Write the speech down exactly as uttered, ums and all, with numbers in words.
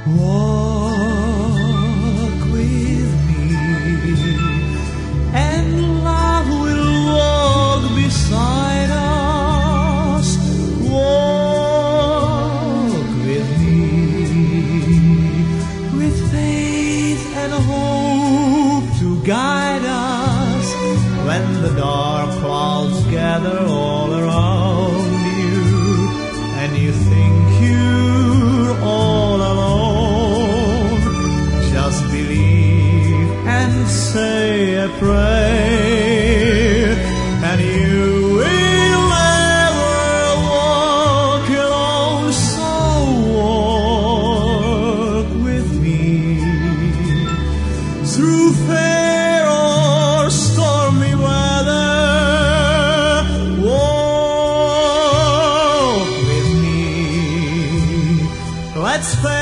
Walk with me, and love will walk beside us. Walk with me, with faith and hope to guide us. When the dark clouds gather all around you, and you think you're all alone, just believe and say a prayer, and you will never walk alone. So walk with me through fair or stormy weather. Walk with me. Let's face